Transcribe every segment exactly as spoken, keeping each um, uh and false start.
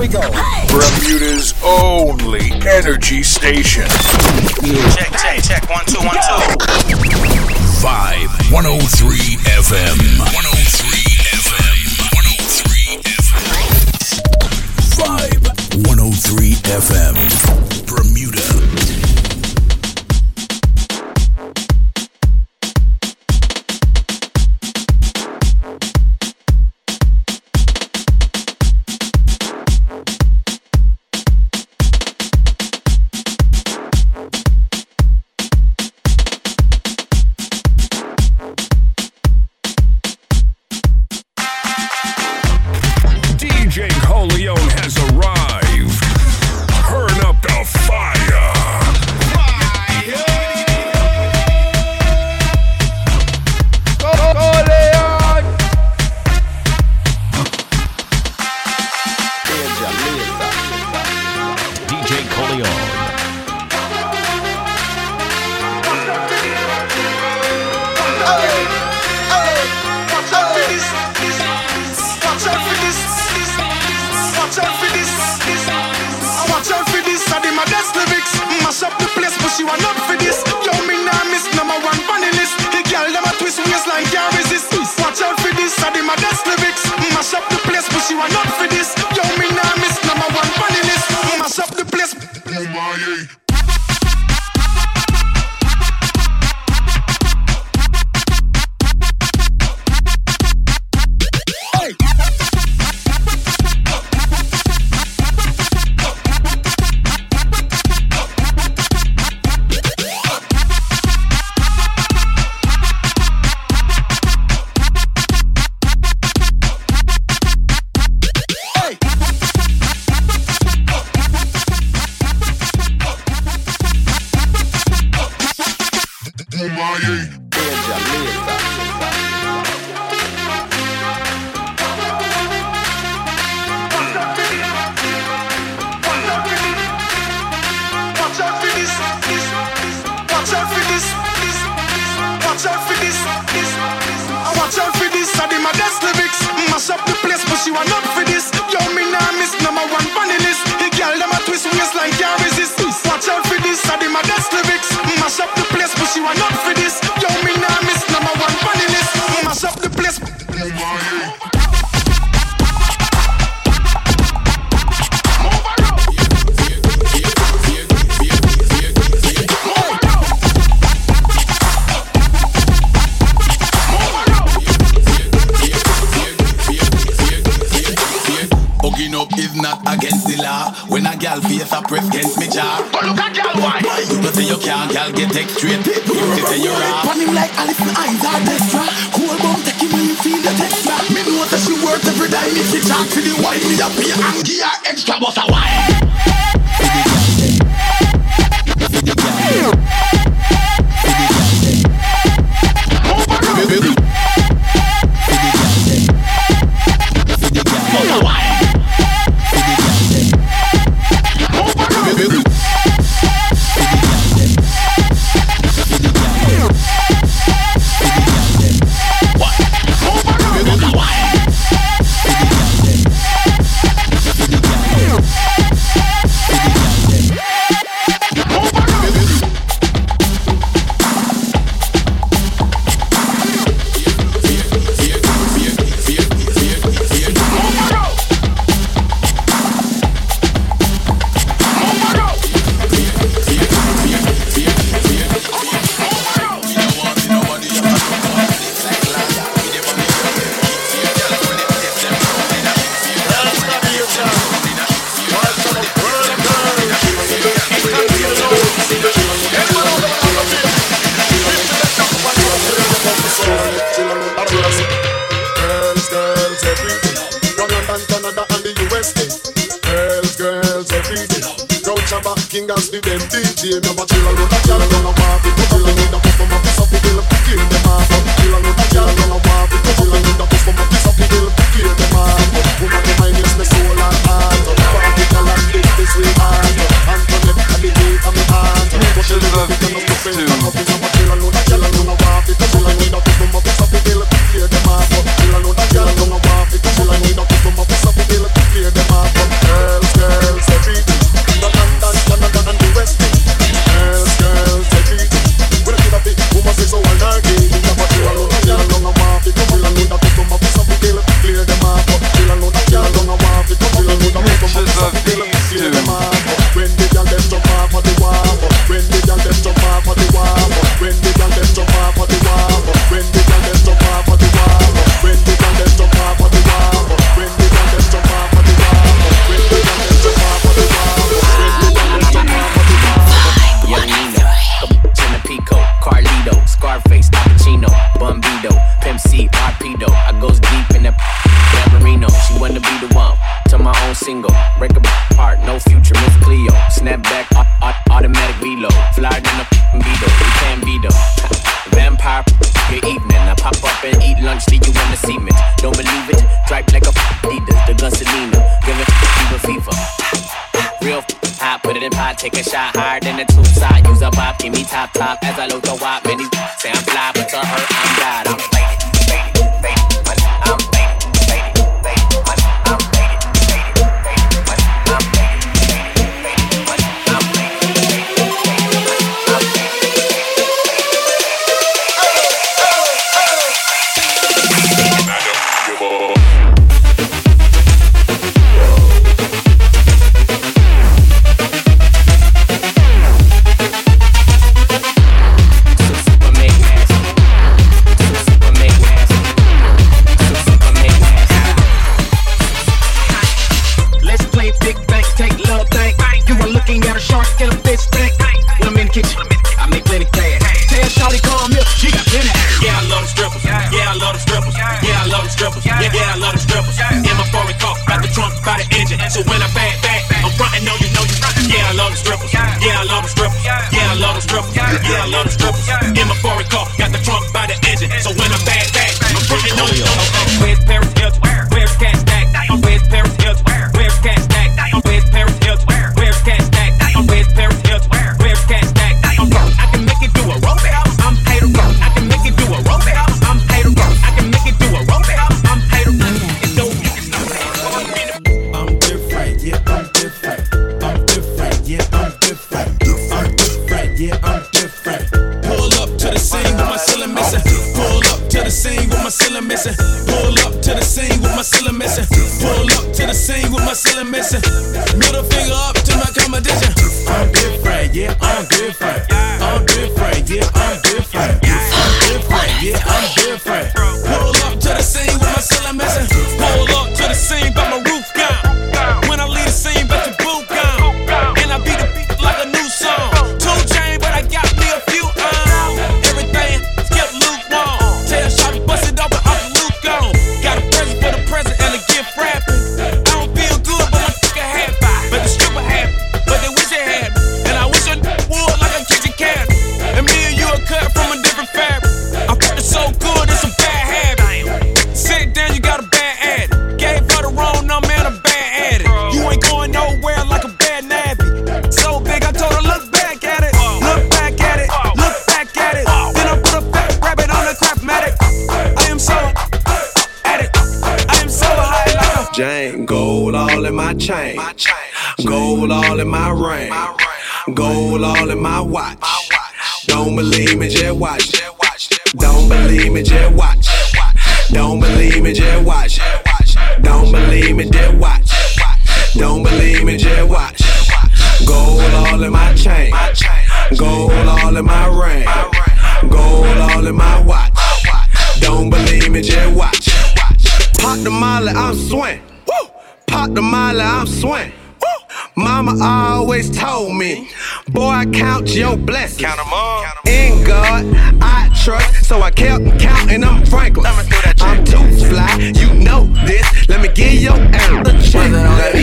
we go. Bermuda's only energy station. Check, check, check. One, two, one, two. Vibe one oh three F M. one oh three F M. one oh three F M. Vibe one oh three F M. Bermuda. Girl, on single. Break apart, no future, Miss Cleo. Snap back, automatic reload. Flyer than a Beetle, you can't beat them. Vampire, good evening. I pop up and eat lunch, leave you in the cement. Don't believe it, dripe like a Adidas. The gun Selena, give it fever, fever. Real hot, put it in pot, take a shot higher than the tube side. Use a pop, give me top top as I load the wop. Many say I'm fly, but to her I'm God. I'm faded, faded, faded, but I'm faded, faded, faded, but I'm faded, faded, faded, but I'm faded, faded, faded, but I'm faded, faded, faded, but I'm so when I back back, I'm frontin' on you, know you. Yeah, I love the strippers. Yeah, I love the strippers. Yeah, I love the strippers. Yeah, I love the strippers. In my foreign car, got the trunk by the engine. So when I back back, I'm frontin' on you. Where's Paris Hilton? Where's Cat Stack? Where's Paris Hilton? Where's Cat Stack? Where's Paris Hilton? Where's Cat Stack? Where's Paris Hilton? Where's Cat Stack? I can make it do a rope house. I'm paid to rock. I can make it do a rope house. I'm paid to rock. I can make it do a rope house. I'm paid to rock. And so you can stop paying. I'm different, yeah, I'm different. I'm different, yeah, I'm different. I'm different, yeah, I'm different. Pull up to the scene with my ceiling missing. Pull up to the scene with my ceiling missing. Pull up to the scene with my ceiling missing. Pull up to the scene with my ceiling missing. Middle finger up to my competition. I'm different, yeah, I'm different. I'm different, yeah, I'm different. I'm different, yeah, I'm different. Pull up to the scene with my ceiling missing. Pull up to the scene, but my roof gone. When I leave the scene, bet your boot gone. And I beat the beat like a new song. Two chain, but I got me a few on. Everything skip lukewarm. Tell Shawty bust it open, off the loop gone. Got a present for the present and a gift wrapping. I don't feel good, but my nigga happy. But the stripper happy, but they wish they had me. And I wish I would like a kitchen cabinet. And me and you are cut from a different fabric. I'm feeling so good, it's a bad habit. Sit down, you got a bad addict. Gave her the wrong number and a bad addict. You ain't going nowhere like a bad nabby. So big, I told her, look back at it. Look back at it. Look back at it. Then I put a fat rabbit on the Craftmatic. I am so addict. I am so high like a Jane. Gold all in my chain. Gold all in my ring. Gold all in my watch. Don't believe me, just watch. Don't believe me, just watch. Don't believe me, just watch. Don't believe me, just watch. Don't believe me, just watch. Gold all in my chain. Gold all in my ring. Gold all in my watch. Don't believe me, just watch. Pop the molly, I'm swing. Pop the molly, I'm swing. Mama always told me, boy, count your blessings. Count 'em up. In God, I trust, so I kept counting them Franklin. I'm too fly, you know this. Let me give your ass a check.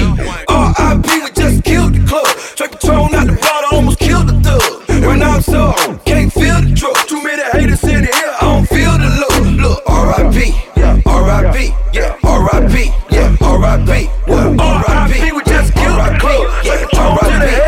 R I P, we just killed the club. Drake Patron out the bottle, almost killed the thug. Right now I'm so on, can't feel the drug. Too many haters in the air, I don't feel the love. Look, R I P, R I P, yeah, R I P, yeah, R I P, R I P, we just killed the club. R I P,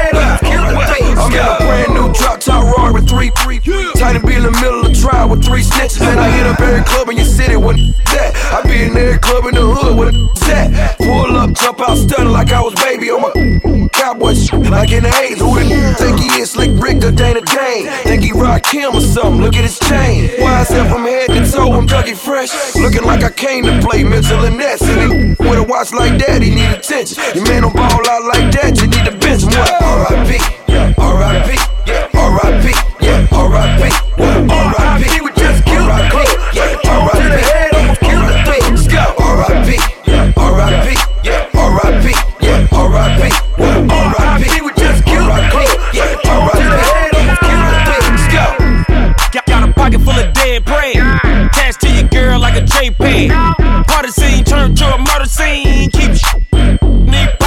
I got a brand new drop top Rory with three, three, tight and be in the middle of the trial with three snitches. And I hit up every club in your city with that. I be in every club in the hood with that. Pull up, jump out, stunning like I was baby on my cowboy shit, like in the eighties. Who the n- think he is? Slick Rick or Dana Dane? Think he rock him or something? Look at his chain. Why is that from head to toe? I'm Dougie Fresh, looking like I came to play Mitchell and Ness. And he with a watch like that, he need attention. Your man don't ball out like that, you need to bench him. What? R I P, R I P, yeah, R I P, yeah, R I P, R I P, we just killed the club. Yeah, R I P, almost killed the thing. Let's go. R I P, R I P, yeah, R I P, yeah, R I P, R I P, we just killed the club. Yeah, R I P, almost killed the thing. Let's go. Got, got a pocket full of dead bread, attached to your girl like a JPEG. Party scene turned to a murder scene. Keep sh- need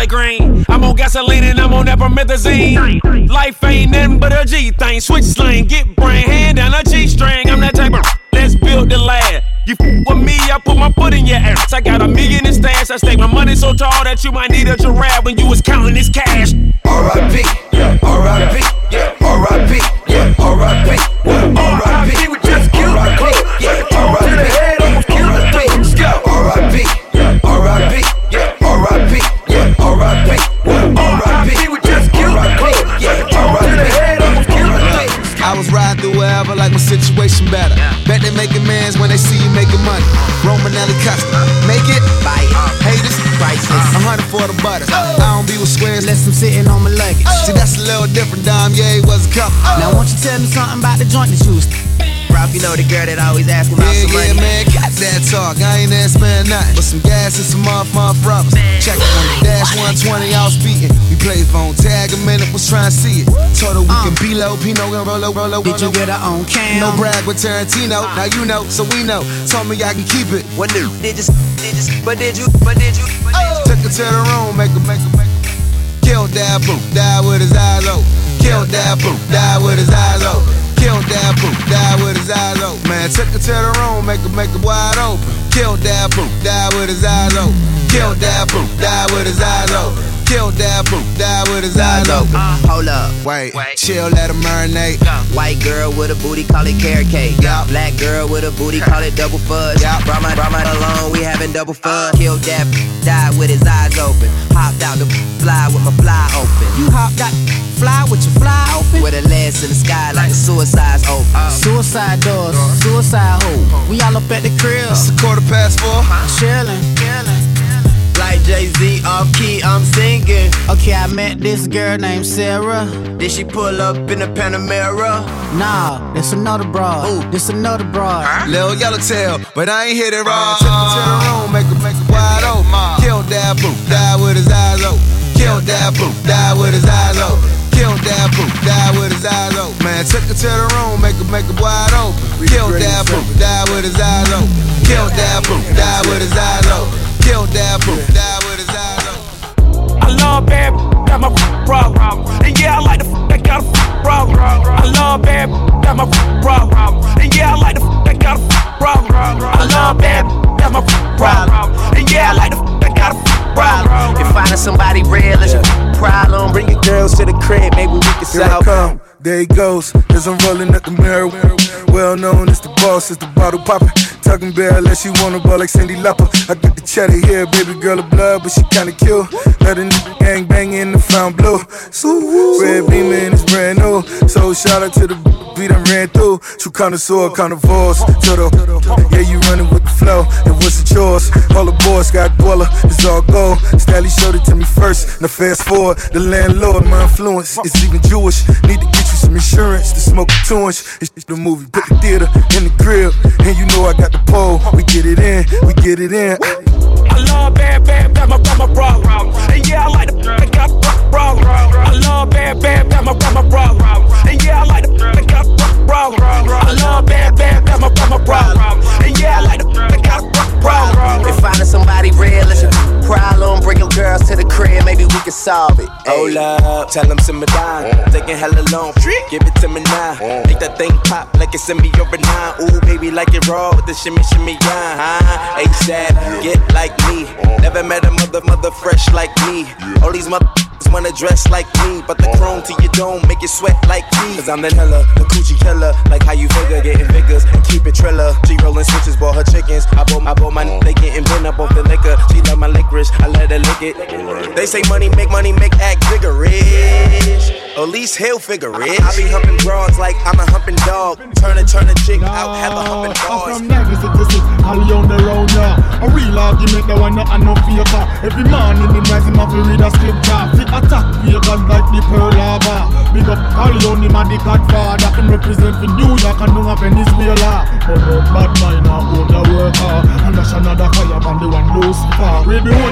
collard green. I'm on gasoline and I'm on that promethazine. Life ain't nothing but a G thing. Switch lane, get brain, hand down a G string. I'm that type of let's build the lad. You f with me, I put my foot in your ass. I got a million in stash. I stake my money so tall that you might need a giraffe when you was counting this cash. R I P, yeah, R I P, yeah, R I P, yeah, R I P, yeah, R I P, we just killed R I P, yeah, R I P, to the head, almost killed the thing. Let's go. R I P, yeah, R I P, yeah, R I P, yeah, R I P, yeah, R I P, we just killed R I P, yeah, R I P, to the head, almost killed the thing. I was riding through wherever like my situation better. Bet they making mans when they see you making money. Romanelli custom, make it, buy it. Haters, priceless. A hundred for the butter. I don't be with squares unless I'm sitting on my luggage. See, that's a little different, Dom. Yeah, he was a couple. Now, won't you tell me something about the joint that you was? Ralph, you know the girl that always ask me about yeah, some money. Yeah, man, got that talk. I ain't there spending nothing but some gas and some off my brothers. Check it on the dash one twenty, I was speeding. We played phone tag a minute, was trying to see it. Told her we uh. can be low, Pino and roll low, roll low. Did you get her on cam? No brag with Tarantino. Uh. Now you know, so we know. Told me I can keep it. What new? Did you, did you, but did you, but did you, but did you? Took her to the room, make her, make her, make her. Killed that boo, died with his eyes open. Killed that boo, died with his eyes open. Killed that boo, died with his eyes open. Man, took her to the room, make her, make her wide open. Killed that boo, died with his eyes open. Killed that boo, died with his eyes open. Killed that boo, died with his eyes open. Uh, hold up, wait, wait, chill, let him marinate. White girl with a booty, call it carrot cake. Yep. Black girl with a booty, call it double fudge. Yep. Brought my, brought my along, we having double fun. Killed that, died with his eyes open. Hopped out the fly with my fly open. You hopped out fly with your fly open? With a legs in the sky like a suicide's open. Uh, suicide doors, suicide hole. We all up at the crib. It's a quarter past four. Chillin', chillin'. Like Jay-Z off key, I'm singing. Okay, I met this girl named Sarah. Did she pull up in the Panamera? Nah, this another broad. Ooh, this another broad. Huh? Lil Yellowtail, but I ain't hit it right. Took her to the room, make her, make her wide open. Killed that boo, died with his eyes open. Killed that boo, died with his eyes open. Killed that boo, died with his eyes open. Man, took her to the room, make her, make her wide open. Killed that boo, died with his eyes open. Killed that boo, died with his eyes open. Killed that boo, died with his eyes open. I love bad, got my problem. And yeah, I like the f that got a problem. I love bad, got my problem. And yeah, I like the f that got a problem. I love bad, got my problem. And yeah, I like the f that got a problem. If finding somebody real is your problem, bring your girls to the crib, maybe we can solve. Here I come, there he goes, as I'm rolling up the mirror. Well known as the boss, as the bottle popper. Talking bare unless she wanna ball like Cyndi Lauper. I get the chatter here, baby girl of blood, but she kinda kill. Let a nigga gang bang in the found blue. So red beamer and it's brand new. So shout out to the beat I ran through. True connoisseur, carnivores. To the, yeah, you running with the flow. And what's it yours? All the boys got Dweller, it's all gold. Stally showed it to me first. Now fast forward, the landlord, my influence is even Jewish. Need to get you some insurance to smoke a two inch. It's the movie, put the theater in the crib. And you know I got the pole. We get it in, we get it in. I love bad, bad, bad, my, my problem. And yeah, I like the f that got a problem. I love bad, bad, bad, my, my problem. And yeah, I like the f that got a problem. I love bad, bad, bad, my, my problem. And yeah, I like the f that got a problem. If finding somebody real is your problem, bring your girls to the crib, maybe we can solve it. Hold up, tell them simmer down. Taking hella long, give it to me now. Make that thing pop like it's in me or a nine. Ooh, baby, like it raw with the shimmy, shimmy, yeah, huh? ASAP, get like me. Never met a mother, mother fresh like me. All these mother wanna dress like me, but the chrome to your dome make it sweat like me. Cause I'm the hella, the coochie killer. Like how you figure, getting figures and keep it triller. She rolling switches, bought her chickens. I bought, I bought my, they getting bent up off the liquor. She love my licorice, I let her lick it. They say money make money make act vigorous. At least he'll figure it. I be humping broads like I'm a humping dog. Turn a turn a chick out, have a humping dogs. I'm from Nagis to this, all on the road now. A real argument, the one not and no faker. Every man in the night, him have to read a scripture. Fit attack vehicles like the Pearl Harbor. Big up all on him and the Godfather. Him represent for New York and don't have Venezuela. But no bad mind, I own the worker. And that's another fire from the one Lucifer. We the one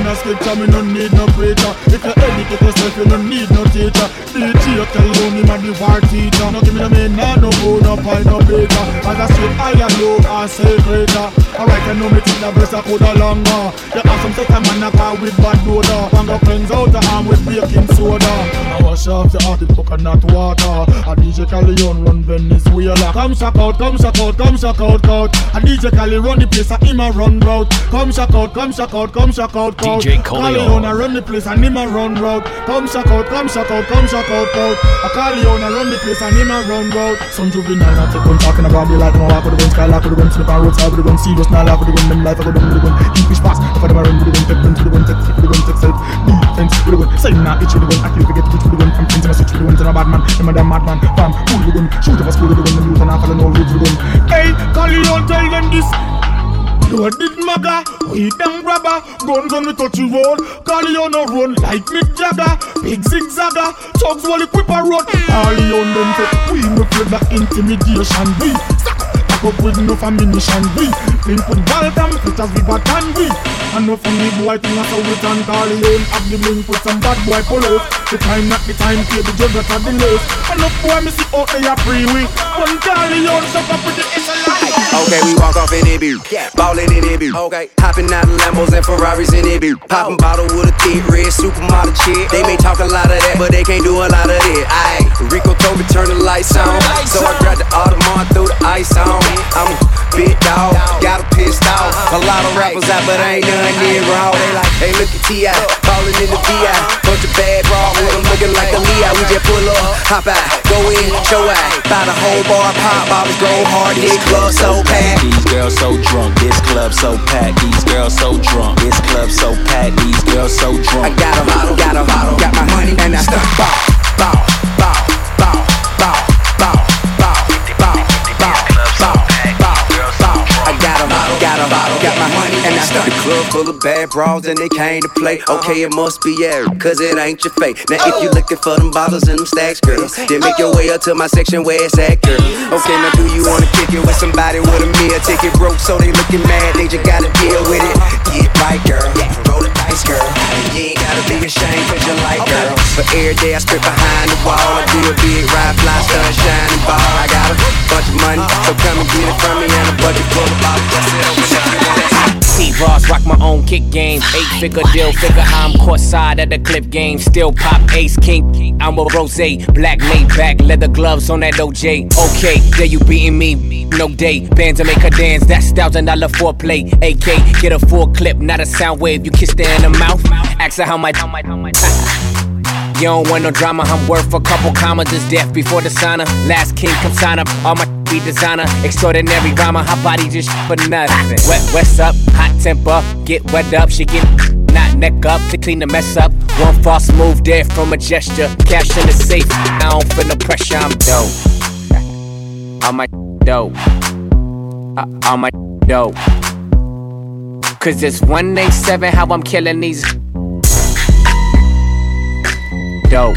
and a scripture, me no need no preacher. If you educate yourself, you no need no teacher. D J tell you me man the war teacher. No give me no man, nah, no go, no pie, no baker. As I straight I and low, I say greater. Alright, I know me think the verse I coulda longer. You have some second man a car with bad odor. One go cleanse out the arm with baking soda. I wash off the heart with coconut water. A D J Callion run Venezuela. Come shock out, come shock out, come shock out, out. A D J Calli run the place and him a run route. Come shock out, come shock out, come shock out, out. D J Callion a run the place and him a run route. Come shock out, come shock out, come shock out, out. A Callion a run the place and him a run route. Some juvenile not take on talking about the life. No walk with the gun, sky lock with the gun, slip on roadside with the gun. Serious now laugh with the gun, them life I go down with the gun. Keep fish fast, if I them a run with the gun, take them to the gun, take flip with the gun, take self defense with the gun. Say nah, itch with the gun, I kill forget which with the gun. I'm printing a switch with the gun, to a bad man, I'm a damn madman. Bam, pull the gun, shoot off a school with the gun, them youth and half of the no roads with the gun. Hey, Callion, tell them this. You did maga, we them grabber. Guns on the touchy road. Callion no run like Mick Jagger. Big zigzagger, thugs while equip a road. Callion them say, we no play the intimidation. We stack up with no ammunition. We link with Baltam, such as we got and we. And no from the boy thing as a wit and Callion. Have the link with some bad boy pull out. The time not the time, pay the judge at the lace. And no boy me see out there free we. One Callion shut up with the S L I. Okay, we walk off in it, beat. Ballin' in it, beat. Okay, hopping out of Lambos and Ferraris in it, beat. Poppin' bottle with a thick red supermodel chick. They may talk a lot of that, but they can't do a lot of it. Aye, Rico told me turn the lights on, so I grabbed the Audemars, threw the ice on. I'm a big dog, got a pissed off. A lot of rappers out, but ain't none near wrong. They like, hey, look at T I, ballin' in the V I. Bunch of bad bras with them looking like a Leo. We just pull up, hop out, go in, show out. Buy the whole bar, pop bottles, go hard, this club so packed. These girls so drunk, this club so packed. These girls so drunk, this club so packed. These girls so drunk. I got a bottle, got a bottle, got my money and I start bow, bow, bow, bow, bow, bow, bow, bow, bow, bow, bow, bow. I got a bottle, got a bottle, got my money and I start. The club full of bad bras and they came to play. Okay, it must be air, cause it ain't your fate. Now if you looking for them bottles and them stacks, girl, then make your way up to my section where it's at, girl. Okay, now do you wanna kick it with somebody with a meal ticket broke, so they looking mad, they just gotta deal with it. Get right, girl, roll the dice, girl. And you ain't gotta be ashamed cause you like, girl. But every day I strip behind the wall, I do a big ride, fly, sunshine and ball. I got a bunch of money, so come and get it from me and a budget full of bottles. That's it, open up, you want that. T-Ross, rock my own kick game. Eight figure deal, figure how I'm courtside at the clip game. Still pop ace king. I'm a rose, black laid back, leather gloves on that O J. Okay, there you beating me, no day. Bands to make her dance, that's thousand dollar foreplay. A K, get a full clip, not a sound wave. You kissed her in the mouth, ask her how my, how my, how my. You don't want no drama, I'm worth a couple commas. Just death before the sauna. Last king, come sign up. All my be designer, extraordinary drama. Hot body just for nothing. Wet, what's up? Hot temper, get wet up. She get not neck up to clean the mess up. One false move there from a gesture. Cash in the safe. I don't feel no pressure. I'm dope. All my dope. Uh, all my dope. Cause it's one eight seven how I'm killing these. Dope.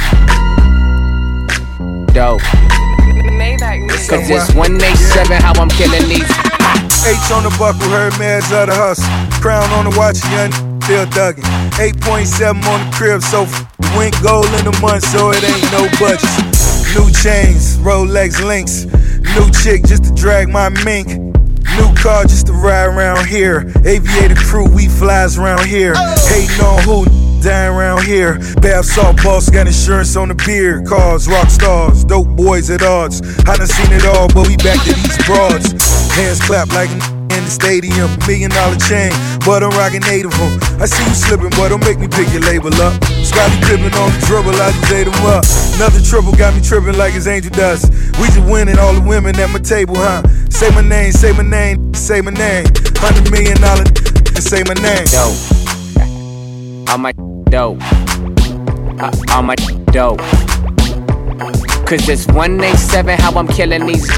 Dope. Cause it's one eight seven how I'm killing these. H on the buckle, heard meds of the hustle. Crown on the watch, young still thuggin'. eight point seven on the crib, so went gold in a month, so it ain't no budget. New chains, Rolex links. New chick just to drag my mink. New car just to ride around here. Aviator crew, we flies around here. Hating on who? Dying around here. Bath salt boss got insurance on the beer. Cars, rock stars, dope boys at odds. I done seen it all, but we back to these broads. Hands clap like in the stadium. Million dollar chain, but I'm rocking eight of them. I see you slipping, but don't make me pick your label up. Scotty Pippen on the dribble, I just ate him up. Another triple got me tripping like his angel dust. We just winning all the women at my table, huh? Say my name, say my name, say my name. Hundred million dollar, say my name. Dope. All my dope. Uh, all my dope. Cause it's one eight seven how I'm killing these.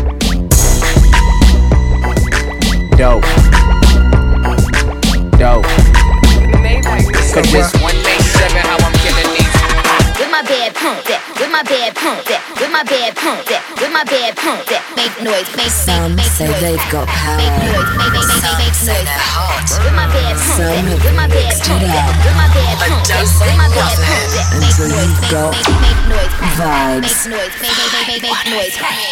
Dope. Dope. Cause it's one eight seven how I'm killing these. With my bad pump that, with my bad pump that, with my bad pump that, with my bad pump that. Make noise, make Some make, make say noise. they've got power. Make noise, make, make, make, make, make Some say noise. they're hot. With my bad pump Some that, have with my bad mixed pump it that, up. with my noise. With my bad pump that make Until noise. you go. Make make noise. Vibes. Make noise. Make make make make noise.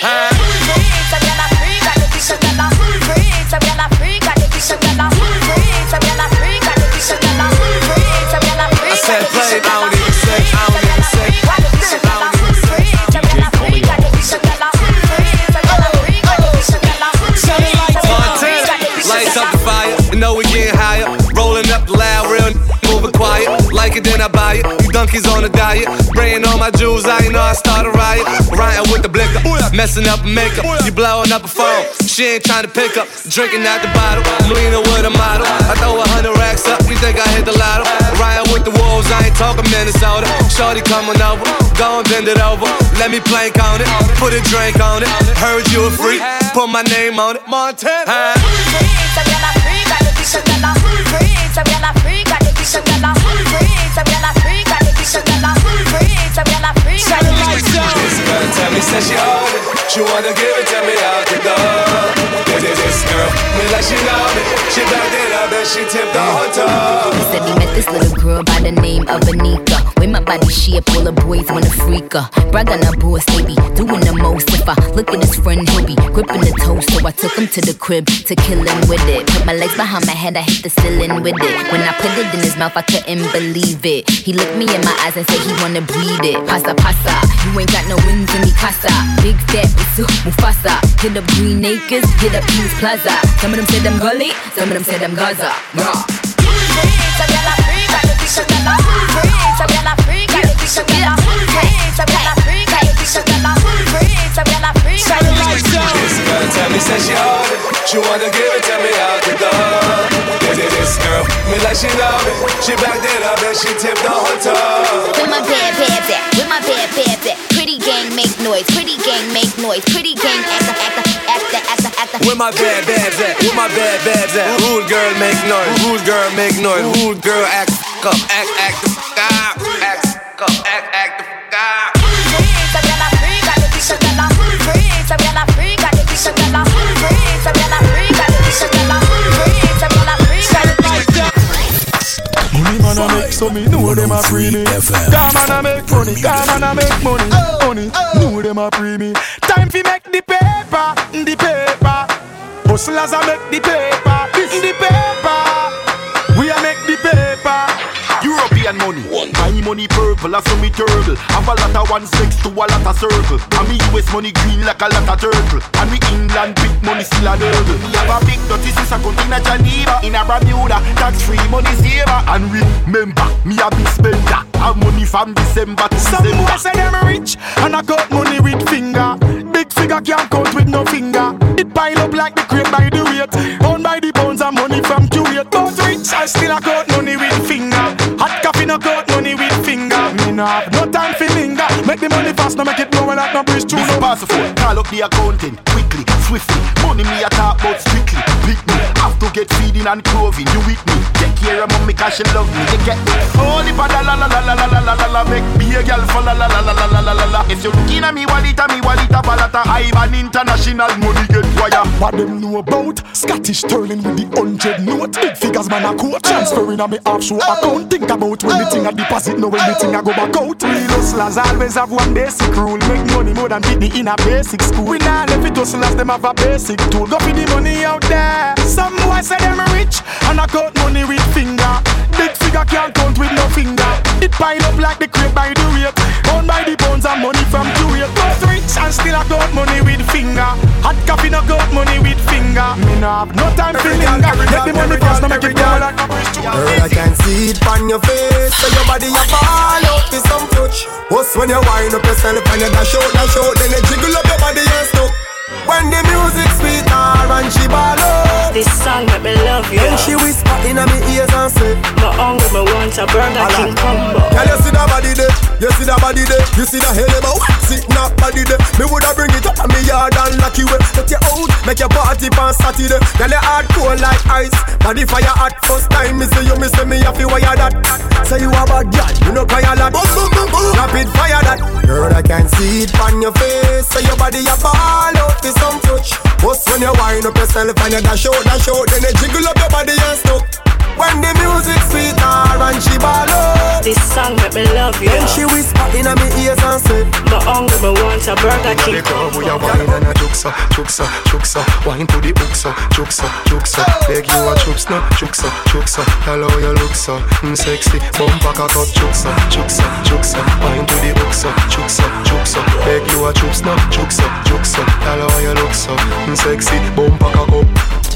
I said play, I don't even say, I don't even say. Lights up the fire, you know we getting higher. Rolling up the loud, real moving quiet. Like it, then I buy it. You donkeys on a diet. Spraying all my jewels out, you know I start a riot. Riding with the blicker, messing up makeup. You blowing up a phone, she ain't trying to pick up. Drinking out the bottle, I'm leaning with a model. I throw a hundred racks up, you think I hit the lotto? Riding with the wolves, I ain't talking Minnesota. Shorty coming over, go and bend it over. Let me plank on it, put a drink on it. Heard you a freak, put my name on it. Montana. This girl tell me, say she own it. She wanna give it to me out the door. This girl, me like she love me. She backed it up and she tipped the whole toe. He said he met this little girl by the name of Anika. With my body shape, all the boys wanna freak her. Brag on her boss, they be doing the most. If I look at his friend, he'll be gripping the toast. So I took him to the crib to kill him with it. Put my legs behind my head, I hit the ceiling with it. When I put it in his mouth, I couldn't believe it. He looked me in my eyes and said he wanna breathe it. Pasa, pasa, you ain't got no wins in me casa. Big fat, Bisu, Mufasa. Hit up Green Acres, hit up Kings Plaza. Some of them said I'm gully, some of them said I'm Gaza. Raw. This girl tell me, say she own it. She wanna give it to me out the door. This girl, me like she love it. She backed it up and she tipped the whole toe. With my bad babs at, with my bad babs at. Pretty gang make noise, pretty gang make noise. Pretty gang actor, actor, actor, actor, actor. Where my bad babs at? Where my bad babs at? Rude girl make noise, rude girl make noise. Rude girl act f*** up, act, act the f*** up. Act f*** up, act, act the f*** up. Money man I make so me know them a free me. Come man I make money, come man I make money. Money, know them a free me. Time fi make the paper, the paper. Hustlers a make the paper, the paper. We a make the paper. European money, my money purple, I saw me turtle. Have a lot of one six to a lot of circle. And me U S money green like a lot of turtle. And me England big money still a hurdle. Me have a big dirty sister count in a Geneva, in a Bermuda, tax free money saver. And remember, me a big spender. Have money from December to Some December. boys say them rich and I got money with finger. Big figure can't count with no finger. It pile up like the crate by the weight. Owned by the pounds and money from Kuwait. But rich I still I got money with finger. Hot coffee no got money with finger. Me no have no time for linger. Make the money fast, no make it blow like no bridge too. This pass the phone, call up the accountant quickly, swiftly. Money me a talk about strictly. Pick me, have to get feeding and clothing. You with me, take care of mommy 'cause she love me. You get me, holy pa la la la la la la la la la la. Make me a girl for la la la la la la la la la. If you looking at me wallet, me wallet a balata. I'm an international money get wire. What them know about Scottish sterling with the hundred note. Big figures man a quote. Transferring a me offshore account. Think about when the thing a deposit, no when the thing a go back out. Real hustlers always have one basic rule. Make money more than fit the in a basic school. We nah let it hustlers, them have a basic tool. Go for the money out there. Some boys say them rich and I count money with finger. Big figure can't count with no finger. It pile up like the crate by the weight. Owned by the pounds and money from Kuwait. But rich and still I got money with finger. Hot coffee no got money with finger. Me no have no time for linger. Get the money fast, no make it go like a bridge. Girl, I can see it on your face. So your body a fall out with some touch. What's when you wind up yourself and you dash out, dash out. Then you jiggle up your body and stuff. When the music sweet her and she ball out. This song make me love you. Then she whisper in my ears and say, my hunger, me want a Burger King combo. Girl, you see that body there, you see that body there. You see that hell about sit not body there. Me woulda bring it up on me yard and lock you up. Take you out, make your party on Saturday. Girl, you hard cold like ice, body fire hot. First time me see you, me see me have to wire that. Say you a bad girl, you no cry a lot. Rapid fire that. Girl, I can see it on your face. So your body a ball out with some touch. What's when you wind up yourself and you dash out, dash out. Then you jiggle up your body and stuff. When the music sweet her and she ball out. This song, make me love you. Then she whisper in my ears and say, my hungry, me want a Burger King. We are wine and a juksa, juksa, juksa. Wine to the uksa, juksa, juksa. Beg you a chups no, juksa, juksa. Hello you look so mm, sexy. Bumper cock up, juksa, juksa, juksa. Wine to the uksa, juksa, juksa. Beg you a chups no, juksa, juksa. Hello you look so mm, sexy. Bumper cock up.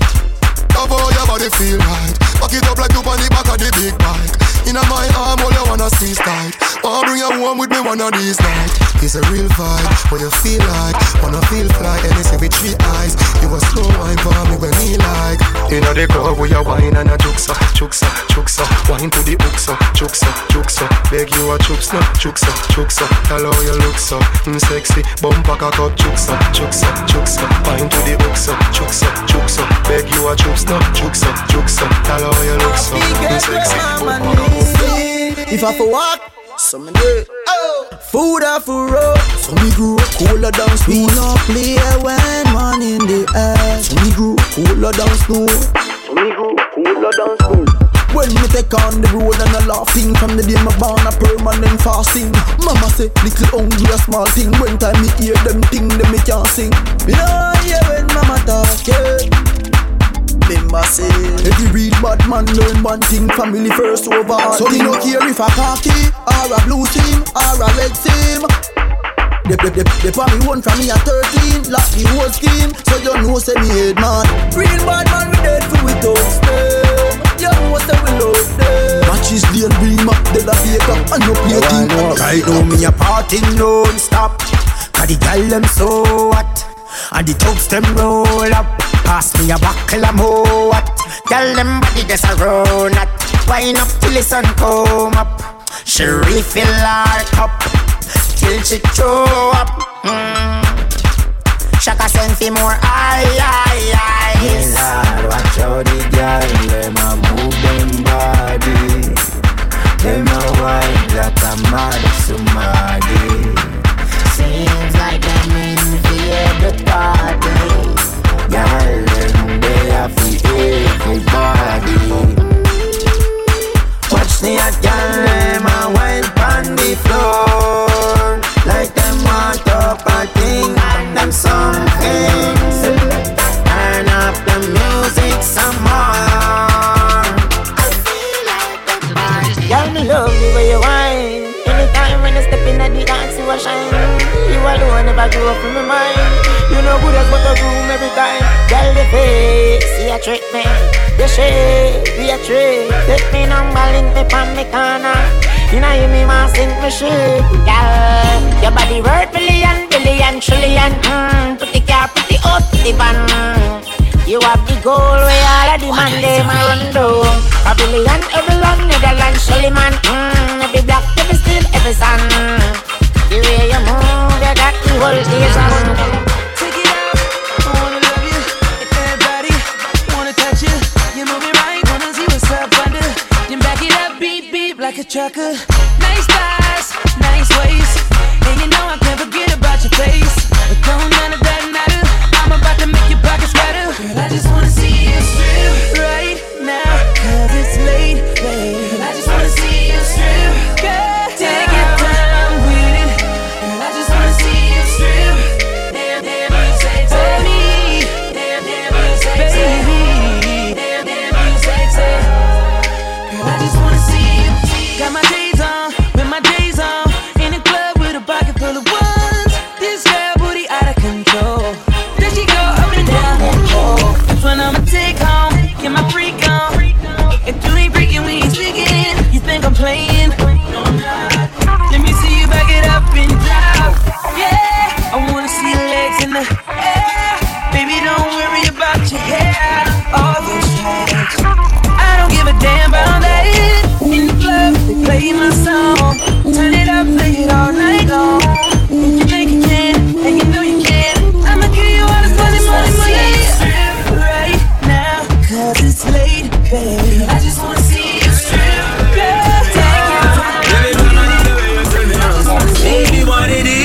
Love how your body feel right. Back it up like you on the back of the big bike. Inna my arm, all you wanna squeeze tight. Wanna bring you home with me one of these nights. It's a real vibe, what you feel like. Wanna feel fly, and it's with three eyes. You a slow wine for me when me like. Inna the club we a wine and a juksa, juksa, juksa. Wine to the uksa, juksa, juksa. Beg you a chups no, juksa, juksa. Hello you look so mm, sexy. Bumper cock up, juksa, juksa, juksa. Wine to the uksa, juksa, juksa. Beg you a chups no, juksa, juksa. Hello you look so mm, sexy. If I for walk, so me do. Oh. Food or for road, so me grew cooler down snow. We no play when man in the air. So me grew cooler down snow. So me grew cooler down snow. When me take on the road and a laughing, from the day my born a permanent fasting. Mama say little hungry a small thing. When time me hear them thing, them me can't sing. Me no hear when mama talking. Remember say every real bad man learn one thing, family first over all. So me no care if a khaki or a blue team or a red team. They they they they for me one from me at thirteen, lock the whole scheme. So you know say me head man. Real bad man we dead for we don't stay. You know say we love them. Matches the bring up the la baker and no play team. Right now me a party non-stop. Cause the girl them so hot and the thugs them roll up. Pass me a buckle of more what? Tell them body just a run at. Wine up till the sun come up. She refill her cup till she throw up. mm. Shaka send for more aye aye aye. Hey Lord, watch how the girl them a move them body. Them a wine like a mad somebody. Seems like them in the party. Y'all them they have to everybody. Watch the y'all them a wine on the floor like them want up a thing and them something. Turn up the music some more. I feel like them. Y'all me love the way you whine. Anytime when you step in the dance you a shine. You alone never grow up in my mind. You know good as what I do every time. Girl, the face, you trick me. You shake, you trick. Take me number, link me from me corner. You know you me want sing me shit. Girl, your body worth billion, billion, trillion. Mm, put the car, put the out, put the van. You have the goal where all of the man they my run down. A billion, every long, Netherlands, Suleiman. Mm, every black, every steel, every sun. The way you move, you got the whole station. Like a trucker, nice thighs, nice waist, and you know I can't forget about your face. But don't none of that matter. I'm about to make your pockets better. Girl, I just wanna see you strip right now, cause it's late, babe. Girl, I just wanna see you strip. Girl, take your time with it. Girl, I just wanna see you strip. Damn, damn, you say to me. Damn, damn, you say to me. Damn, damn, you say to me. Girl, I just wanna see you. Got my days on, with my days on. In the club with a pocket full of ones. This girl booty out of control. Then she go up and down. That's when I'ma take home, get my freak on. If you ain't freaking, we ain't sticking. You think I'm playing? Let me see you back it up and down. Yeah, I wanna see your legs in the air. Baby, don't worry about your hair. All those tags, I don't give a damn about that. In the club, they play my song. Turn it up, play it all night long. If you think you can, and you know you can, I'ma give you all this money, money, money. Strip right now, cause it's late, babe. I just wanna see you strip, girl. Take your time. Baby, what it is,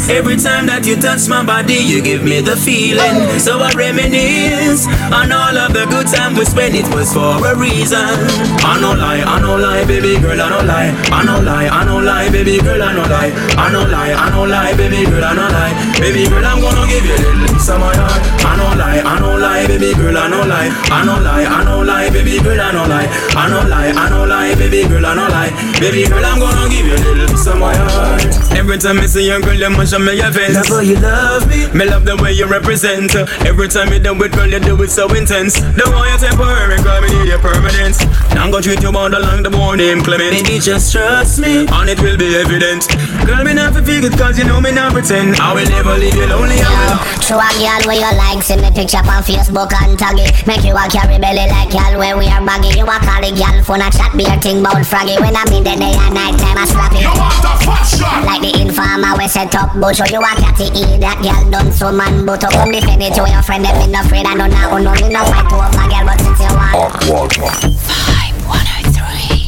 Every time that you touch my body, you give me the feeling. So I reminisce on all of the good time we spent. It was for a reason. I no lie, I no lie, baby girl, I no lie. I no lie, I no lie, baby girl, I no lie. I no lie, I no lie, baby girl, I no lie. Baby girl, I'm gonna give you a little piece of my heart. I no lie, I no lie, baby girl, I no lie. I no lie, I no lie, baby girl, I no lie. I no lie, I no lie, baby girl, I no lie. Baby girl, I'm gonna give you a little piece of my heart. Every time I see you, girl, you must show me your face. Love how you love me. Me love the way you represent. Every time you do it, girl, you do it so intense. Don't want you temporary, girl, me need your permanence. Now I'm gonna treat you all along the morning, Clement. Baby, just trust me, and it will be evident. Girl, me not feel good, cause you know me not pretend. I will never leave you lonely. Yo, show a girl where you like, see me picture on Facebook and tag it. Make you a carry belly like girl where we are baggy. You a call the girl phone a chat, be a thing bout froggy. When I'm in the day and night time, I slap it. You want the fashion? Like the informer we set up, but show you a catty eat that girl done so man. But to come defend it to your friend, them in afraid. I know now, no, no, no fight to a girl, but since you want Vibe one oh three.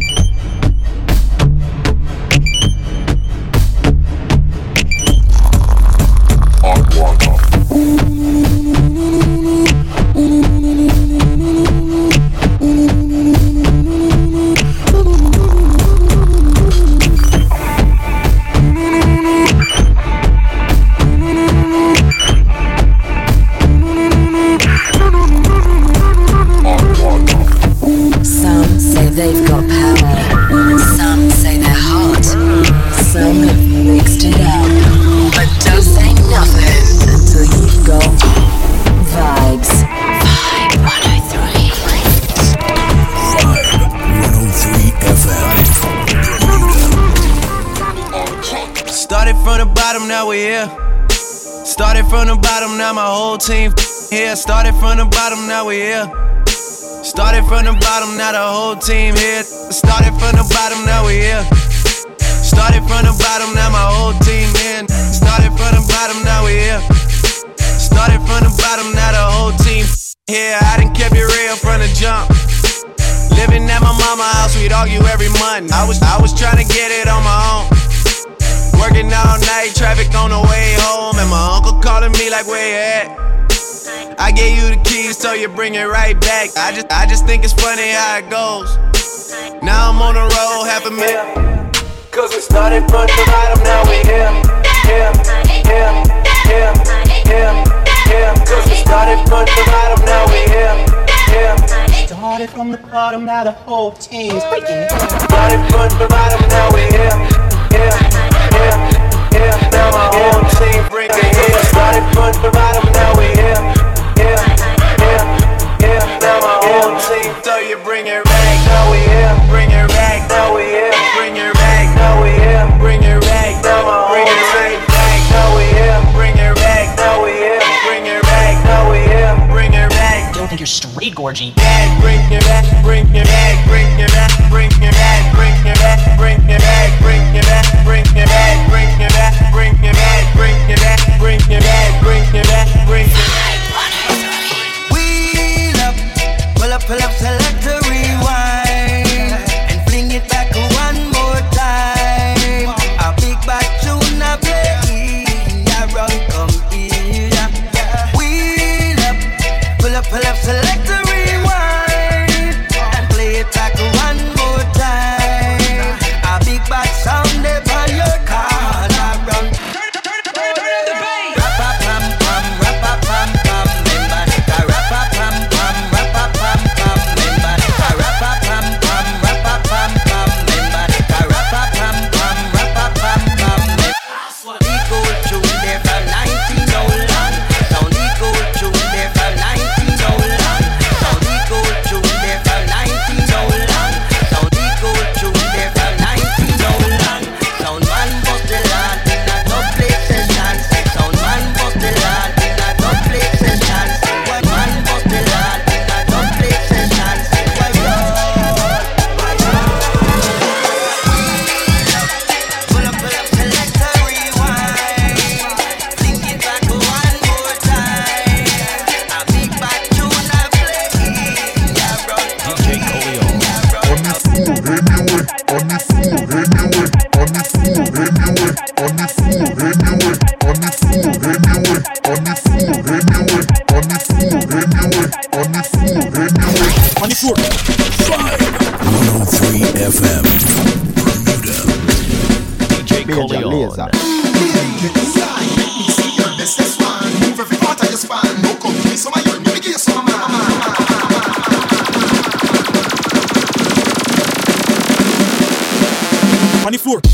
Some say they've got power, some say they're hot, some have mixed it up, but don't say nothing until you go Vibes. Vibe one oh three. Vibe one oh three F M. Started from the bottom, now we're here. Started from the bottom, now my whole team here. Started from the bottom, now we're here. Started from the bottom, now the whole team here. Started from the bottom, now we here. Started from the bottom, now my whole team in. Started from the bottom, now we here. Started from the bottom, now the whole team here. I done kept it real from the jump. Living at my mama's house, we'd argue every month. I was I was trying to get it on my own. Working all night, traffic on the way home, and my uncle calling me like, where you at? I gave you the keys, so you bring it right back. I just, I just think it's funny how it goes. Now I'm on the road, half a million. Cause we started from the bottom, now we here. Here, here, here, here, here. Cause we started from the bottom, now we here. Here. Started from the bottom, now the whole team's breaking. Started from the bottom, now we here. Here, here, here. Now my whole team breaking here. Started from the bottom, now we here. Yeah, yeah, yeah, now my whole team. So you bring it back, now we here. Bring it back, now we here. Bring it back, now we here. Bring it back, now my whole team. Back, now we here. Bring it back, now we here. Bring it back, now we here. Bring it back. Don't think you're straight, Gorgie. Back, bring it back, bring it back, bring it back, bring it back, bring it back, bring it back, bring it back, bring it back, bring it back, bring it back, bring it back, bring it back, bring it back, bring it back. Pull up, pull up, select the rewind and fling it back one more time. A big bad tune I play, yeah, run come here. Wheel up, pull up, pull up, select the rewind. M. Bermuda. D J Coleon. Move every part of your spine. No come give me some of your, let me give you some of mine. On the floor.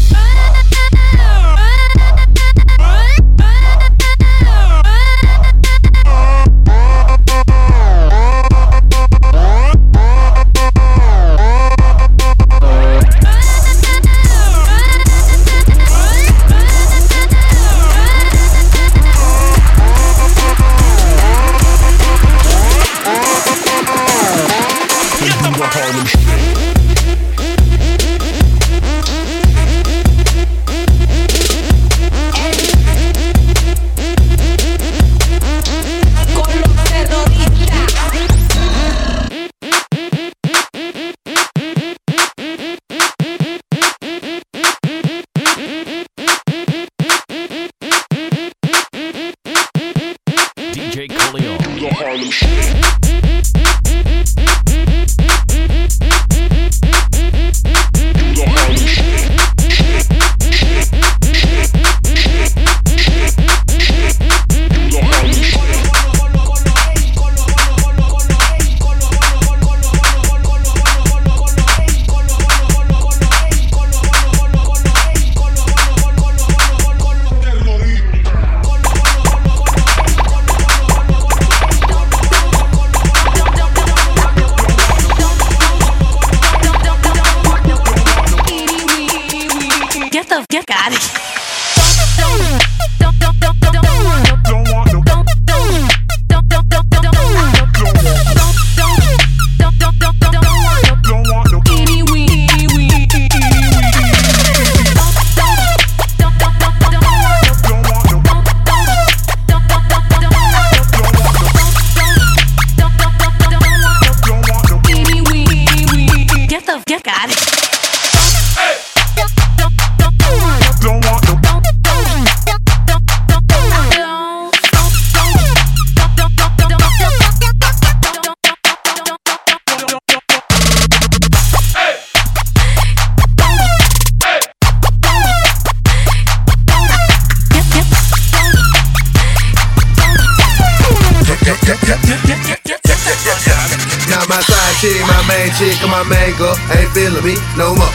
chick, my main chick, and my main girl ain't feeling me no more,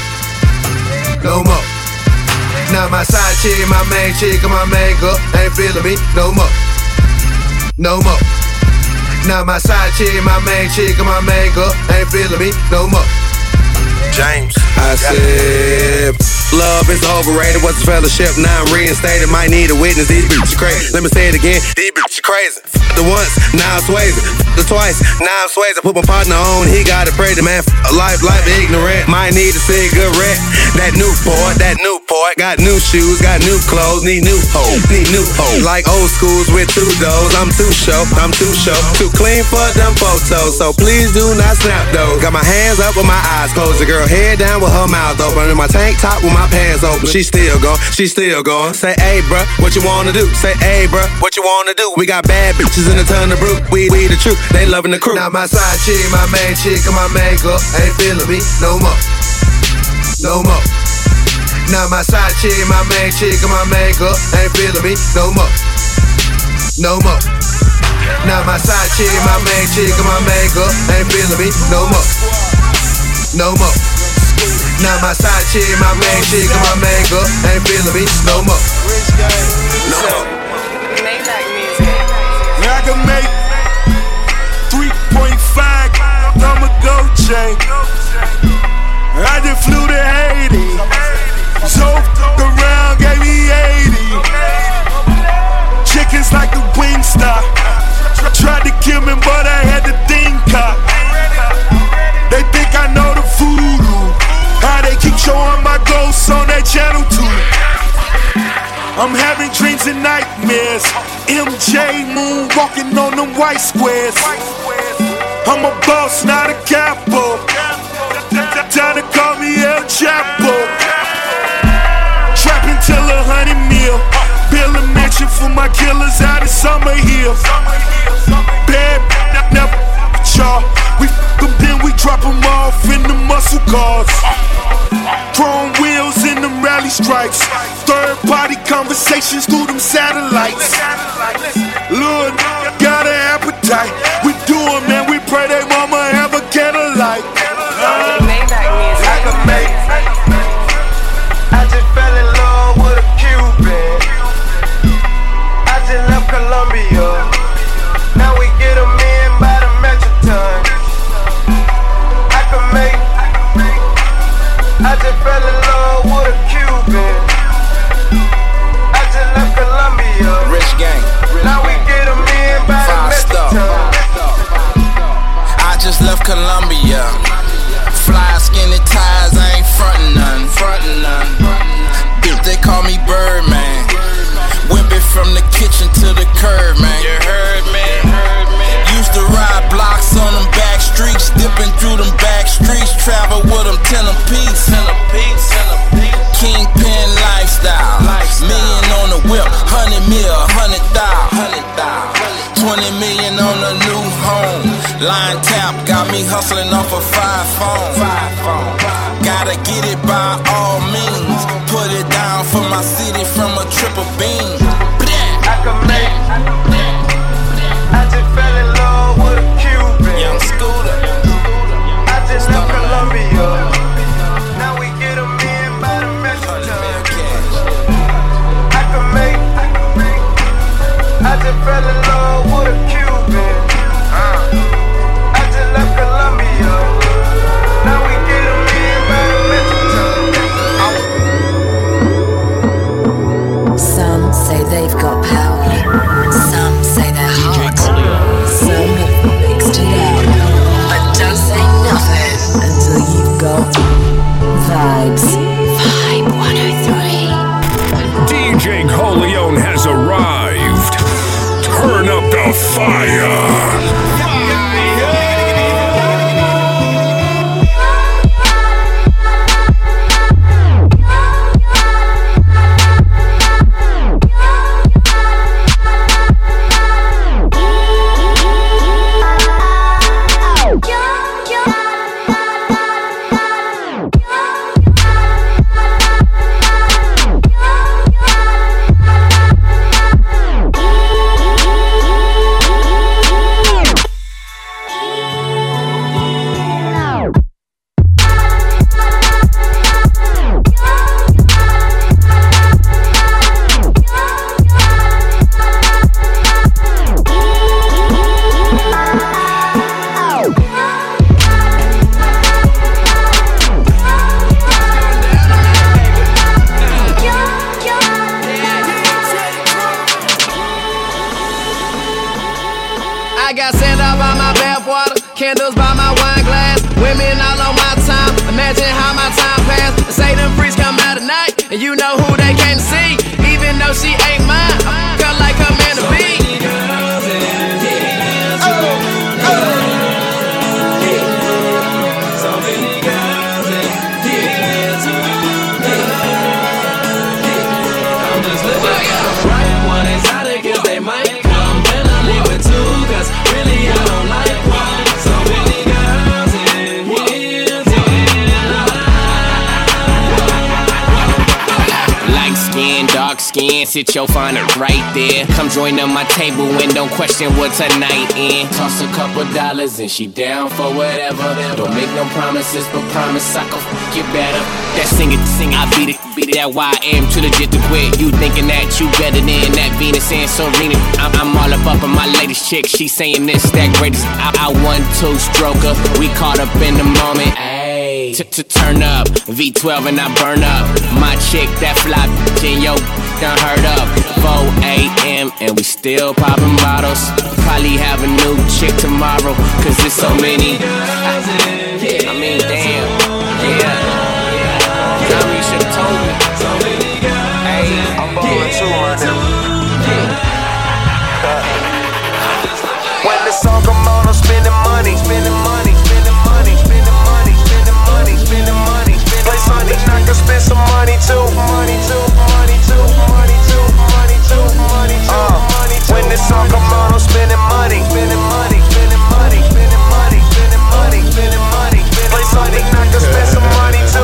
no more. Now my side chick, my main chick, and my main girl ain't feeling me no more, no more. Now my side chick, my main chick, and my main girl ain't feeling me no more. James, I said, love is overrated. What's the fellowship? Now I'm reinstated. Might need a witness. These bitches crazy. Let me say it again. These bitches crazy. The once, now I'm swaying. The twice, now I'm swaying. Put my partner on. He got it. Pray the man. A life, life ignorant. Might need a cigarette. That Newport, that Newport. Got new shoes, got new clothes. Need new hoes, need new hoes. Like old schools with two doors. I'm too show, I'm too show. Too clean for them photos. So please do not snap those. Got my hands up with my eyes closed. The girl head down with her mouth open. In my tank top with my pants open. She still gone, she still gone. Say, hey, bruh, what you wanna do? Say, hey, bruh, what you wanna do? We got bad bitches in a ton of brew. We, we the truth, they loving the crew. Now my side chick, my main chick, and my main girl ain't feeling me no more, no more. Now my side chick, my main chick, and my main girl ain't feeling me no more, no more. Now my side chick, my main chick, and my main girl ain't feeling me no more, no more. Now my side chick, my main chick, and my main girl ain't feeling me no more, no more. I can make three point five, I'm a gold chain. I just flew to Haiti, so f*** around, gave me eighty. Chickens like the Wingstop. Tried to kill me, but I had the thing caught. They think I know the voodoo. How they keep showing my ghosts on that channel too. I'm having dreams and nightmares. M J Moon walking on them white squares. I'm a boss, not a capo. Time to call me El Chapo. Trapping till a hundred mil. Build a mansion for my killers out in Summer Hill. Bad, never y'all. We f*** them, then we drop them off in the muscle cars. stripes. Third party conversations through them satellites. Lord, got an appetite. We do it, man. We pray they mama have a candlelight. Uh, I can make. I just fell in love with a Cuban. I just left Colombia. Now we get them in by the metric ton. I can make. I just fell in love with a Cuban. I just left Colombia. Rich gang. Now we get them in by the metric ton. I just left Colombia. Fly skinny ties, I ain't frontin' none. Frontin' none. Bitch, they call me Birdman. Whippin' from the kitchen to the curb, man. You heard me? Used to ride blocks on them back streets, dipping through them back streets. Travel with them ten apiece. Kingpin lifestyle. Million on the whip, hundred mil, hundred thousand. Twenty million on a new home. Line tap got me hustling off a five phone. Gotta get it by all means. Put it down for my city from a triple beam. I can make. I just fell in love with a Cuban. Young Scooter. I just left Colombia. Now we get them in by the metric ton. I can make. I just fell in love with a Cuban. I just left Colombia. Now we get them in by the metric ton. Some say they've got power. Some say they're hot. Some have mixed it up. But don't say nothing until you've got vibes. Vibe one oh three. D J Coleon has arrived. Turn up the fire. Candles by my wine glass, women all on my time. Imagine how my time passed. Say them freaks come out at night, and you know who they came to see. Even though she ain't mine, I felt like her man to be. Skin, sit your finder right there. Come join on my table and don't question what tonight in. Toss a couple dollars and she down for whatever. Don't make no promises, but promise I can f*** you better. That sing it, sing it, I beat it, beat it. That Y M too legit to quit. You thinking that you better than that Venus and Serena. I'm, I'm all up up on my latest chick. She saying this, that greatest. I, I one two stroker. We caught up in the moment. Ayy, to turn up V twelve and I burn up. My chick that fly bitch and yo done heard up. four a.m. and we still popping bottles. Probably have a new chick tomorrow, cause there's so many. I mean, damn, yeah. Tommy, you should've told me. Hey, I'm ballin' too, my nigga. When the song come on, I'm spending money, spending money, spending money, spending money, spending money, spending money. Play something I can spend some money too, money too, money too, money too, money too, money too, money too. When the song come on, I'm spending money, spending money, spending money, spending money, spending money, spending money. Play something I can spend some money too.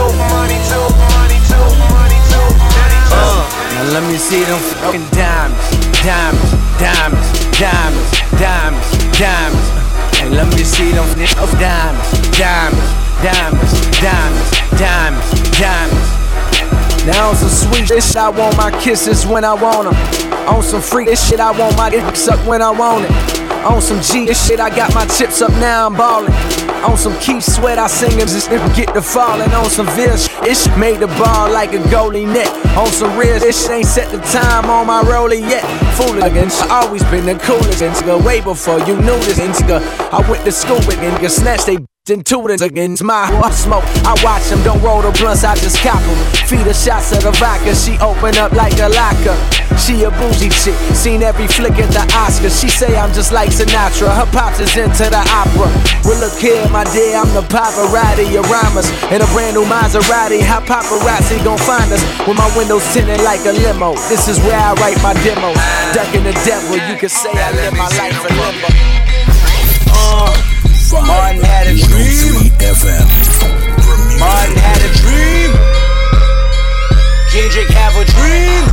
see them fucking diamonds, diamonds, diamonds, diamonds, diamonds, diamonds. And let me see them f- diamonds, diamonds, diamonds, diamonds, diamonds, diamonds. Now on some sweet shit, I want my kisses when I want them. On some freak shit, I want my dick sucked when I want it. On some G shit, I got my chips up, now I'm ballin'. On some Keith Sweat, I sing him just get to fallin'. On some Ville shit, made the ball like a goalie net. On some real shit, ain't set the time on my rollie yet. Foolin' against, always been the coolest. And nigga, way before you knew this. And nigga, I went to school with nigga, snatch they into it against my smoke. I watch them, don't roll the blunts, I just cop them. Feed her shots of the vodka, she open up like a locker. She a bougie chick, seen every flick at the Oscars. She say I'm just like Sinatra, her pops is into the opera. Well look here, my dear, I'm the paparazzi of rhymers. In a brand new Maserati, how paparazzi gon' find us? With my windows tinted like a limo. This is where I write my demo. Ducking the devil, you can say I live my life in limbo. Uh, Martin had a dream. F M. Martin had a dream. Kendrick have a dream.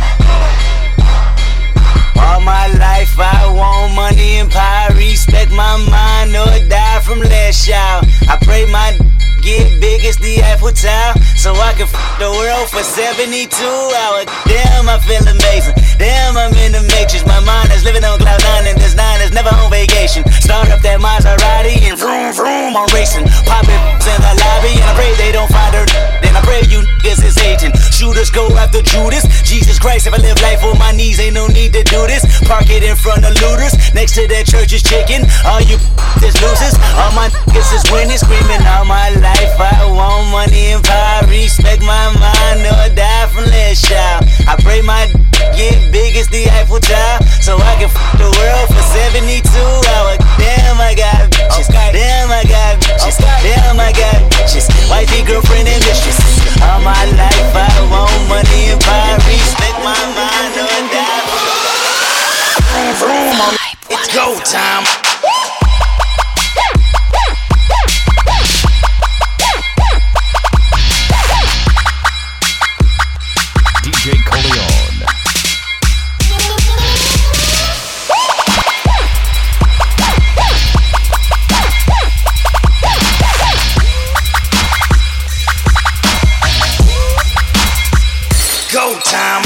All my life I want money and power. Respect my mind or die from last child. I pray my get big as the Eiffel Tower, so I can f*** the world for seventy-two hours. Damn, I feel amazing. Damn, I'm in the matrix. My mind is living on cloud nine, and this nine is never on vacation. Start up that Maserati and vroom vroom, I'm racing. Popping in the lobby, and I pray they don't find her. Then I pray you niggas is hating. Shooters go after Judas. Jesus Christ, if I live life on my knees, ain't no need to do this. Park it in front of looters. Next to that church is chicken. All you is losers. All my niggas is winning, screaming all my life. If I want money and power, respect my mind or die from last child. I pray my get big as the Eiffel Tower, so I can f*** the world for seventy-two hours. Damn, I got bitches. Damn, I got bitches. Damn, I got bitches. Wifey, girlfriend, and mistress. All my life I want money and power, respect my mind or die from last child. It's go time. D J Coleon. Go time.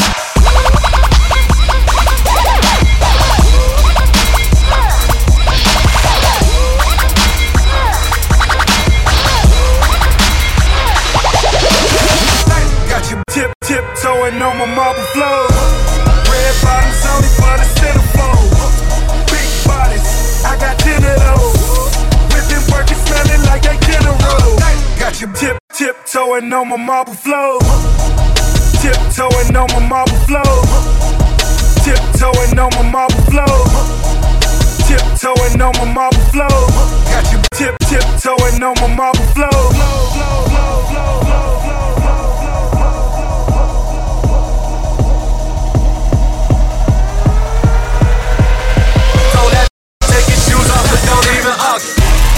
Tip, tiptoeing on my marble floor. Red bottoms only for the centerfold. Big bodies, I got ten of those. Whipping, working, smelling like a general. Got you tip, tiptoeing on my marble floor. Tiptoeing on my marble floor. Tiptoeing on my marble floor. Tiptoeing on my marble floor. Got you tip, tiptoeing on my marble floor. Don't even argue.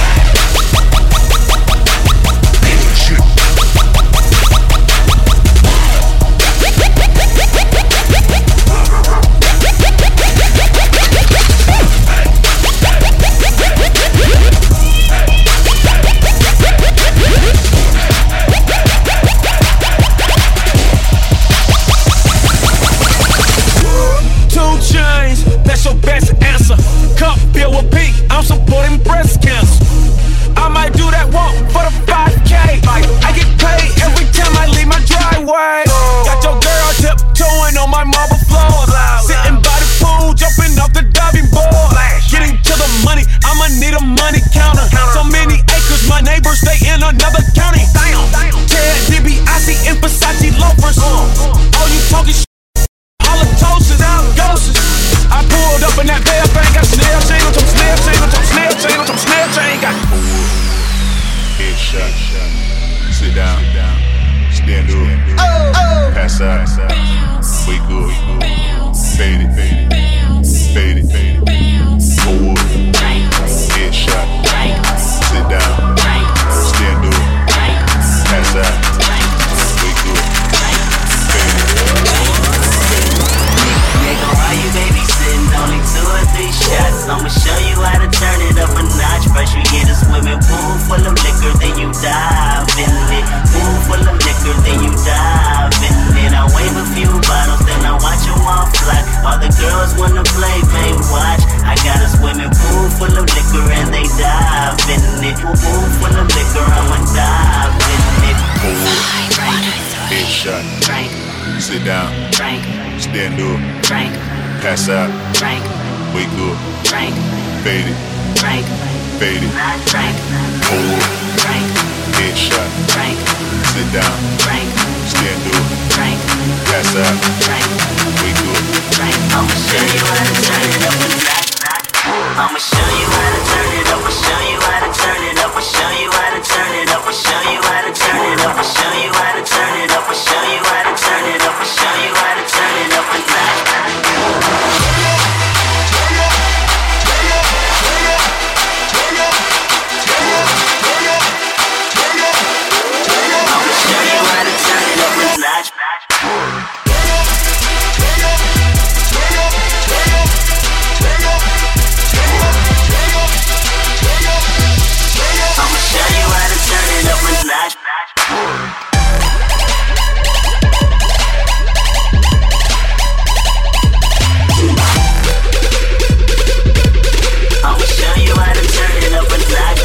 Two chains, that's your best answer. Cup filled with pink, I'm supporting breast cancer. I might do that walk for the five K. I get paid every time I leave my driveway. Got your girl tiptoeing on my marble floors. Sitting by the pool, jumping off the diving board. Getting to the money, I'ma need a money counter. So many acres, my neighbors stay in another county. Ted DiBiase in Versace loafers. All you talking shit, halitosis, ghosts. I pulled up in that bell thing, got snail chain on some snail chain on some snail chain on some snail chain. Got headshot. Sit down. Stand up. Pass out. Wake up. Fade it. Fade it. Forward. Headshot. Sit down. Stand up. Pass out. Wake up. Fade it. I'ma show you how to turn it up a notch. First you get a swimming pool full of liquor, then you dive in it. Pool full of liquor, then you dive in it. I wave a few bottles, then I watch them all fly. All the girls wanna play, babe, watch. I got a swimming pool full of liquor and they dive in it. Pool full of liquor, I'ma dive in it. Drink, headshot, drink, sit down, drink, stand up, drink, pass out, drink, wake up, drink, fade it, drink, fade it, drink, hold up, drink, headshot, drink, sit down, drink, stand up, drink, pass out, drink, wake up, drink. I'ma show you how to turn it up a notch. I'ma show you how to turn it up. I'll show you how to turn it up. I'll show you how to turn it up. I'll show you how to turn it up. I'll show you how to turn it up. I'll show you how to turn it up. I'll show you how to turn it up a notch. I'ma show you how to turn it up a notch. I'ma show you how to turn it up a notch. I'ma show you how to turn it up a notch.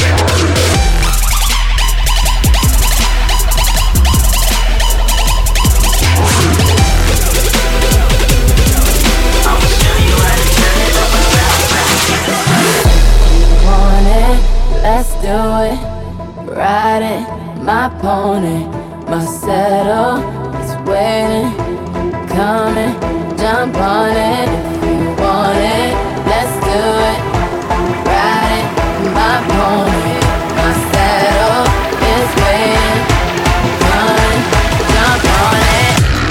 I'ma show you how to turn it up a notch. Want it? Let's do it. Ride it, my pony, my saddle is waiting, coming, jump on it if you want it. Let's do it. Ride it, my pony, my saddle is waiting, coming, jump on it.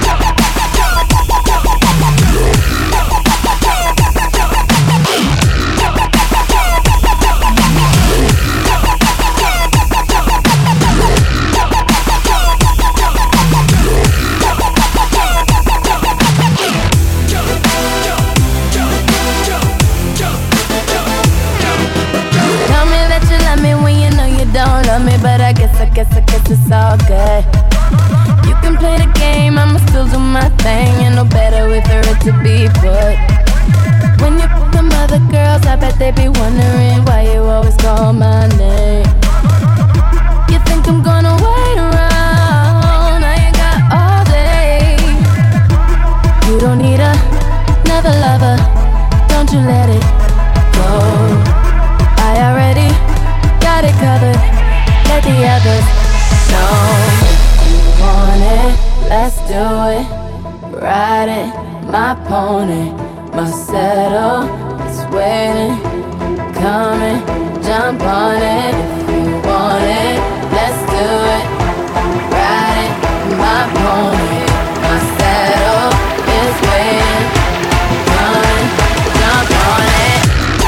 Don't love me, but I guess, I guess, I guess it's all good. You can play the game, I'ma still do my thing. Ain't no better way for it to be put. When you put them other girls, I bet they be wondering why you always call my name. You think I'm gonna wait around? I ain't got all day. You don't need a, another lover, don't you let it go. I already got it covered, let the others know. You want it, let's do it. Ride it, my pony, my saddle is waiting, coming, jump on it if you want it. Let's do it. Ride it, my pony, my saddle is waiting, coming, jump on it.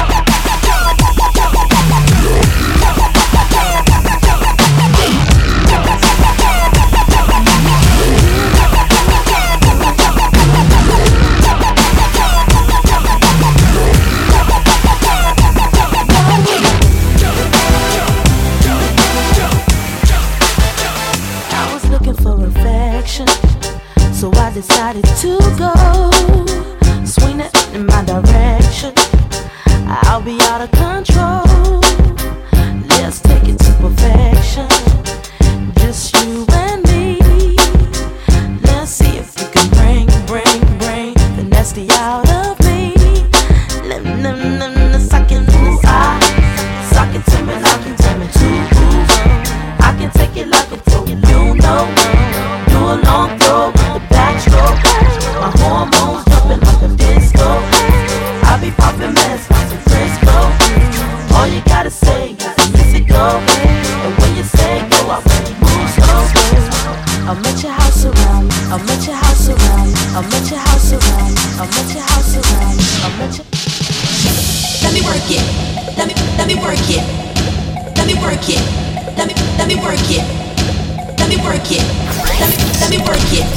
So I decided to go, swing it in my direction. I'll be out of control. Let's take it to perfection. Just you and me. Let's see if you can bring, bring, bring the nasty out of me. Let me, let me, let me suck it in the side. Suck it to me like you tell me to. I can take it like a pro, you know. Do a long throw with the backstroke. My hormones jumping like a disco. I be popping mess like some Frisco. All you gotta say is yes it go. And when you say go, I want you move slow. I'll make your house around. I'll make your house around. I'll make your house around. I'll make your house around. I'll make your. Let me work it. Let me let me work it. Let me work it. Let me let me work it. Let me work it. Let me let me work it.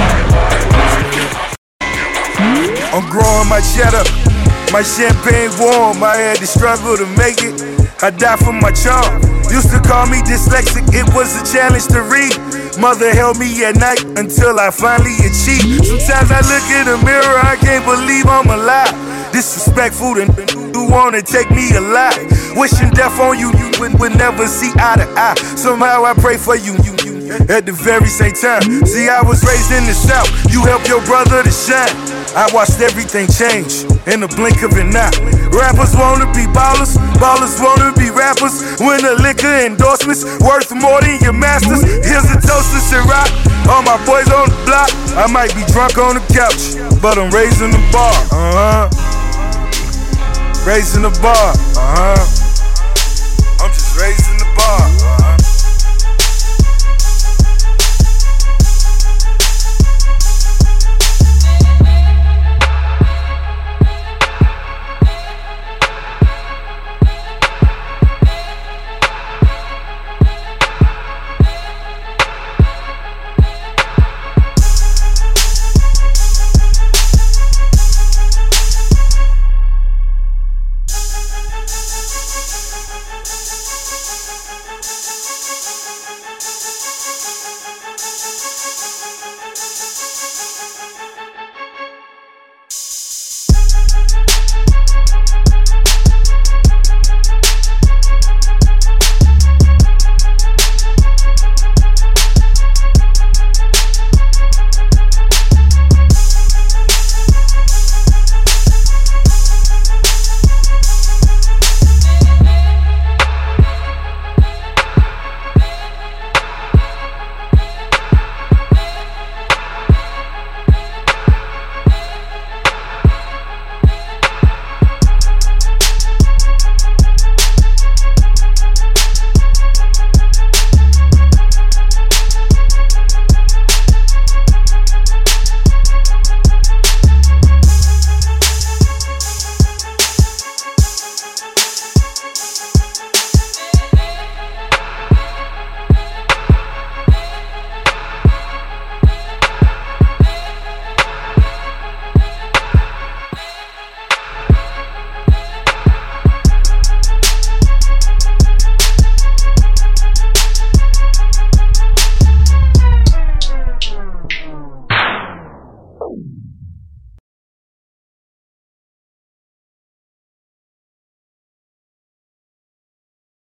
I'm growing my cheddar, my champagne warm. I had to struggle to make it. I died for my charm. Used to call me dyslexic, it was a challenge to read. Mother held me at night until I finally achieved. Sometimes I look in the mirror, I can't believe I'm alive. Disrespectful and who wanna take me alive. Wishing death on you, you would, would never see eye to eye. Somehow I pray for you, you, you at the very same time. See, I was raised in the South, you helped your brother to shine. I watched everything change in the blink of an eye. Rappers wanna be ballers, ballers wanna be rappers. When the liquor endorsements worth more than your masters. Here's a toast to Ciroc, all my boys on the block. I might be drunk on the couch, but I'm raising the bar, uh-huh. Raising the bar, uh-huh.